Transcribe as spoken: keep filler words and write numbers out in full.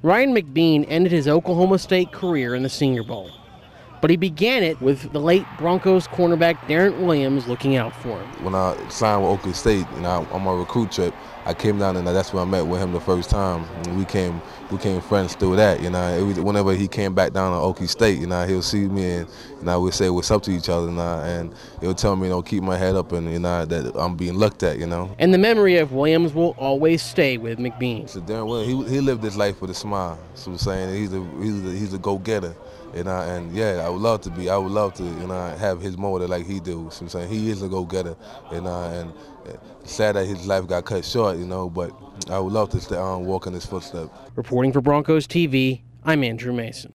Ryan McBean ended his Oklahoma State career in the Senior Bowl, but he began it with the late Broncos cornerback Darren Williams looking out for him. When I signed with Oklahoma State, you know, on my recruit trip, I came down and that's when I met with him the first time. And we came, we became friends through that. You know, it was, whenever he came back down to Oklahoma State, you know, he'll see me and you know, we'll say what's up to each other, you know, and he'll tell me, you know, keep my head up and you know that I'm being looked at, you know. And the memory of Williams will always stay with McBean. So Darren Williams, he he lived his life with a smile. So I'm saying he's a he's a, he's a go-getter. You know, and yeah, I would love to be. I would love to, you know, have his motor like he do. So I'm saying he is a go-getter, you know, and sad that his life got cut short, you know. But I would love to stay on, walk in his footsteps. Reporting for Broncos T V, I'm Andrew Mason.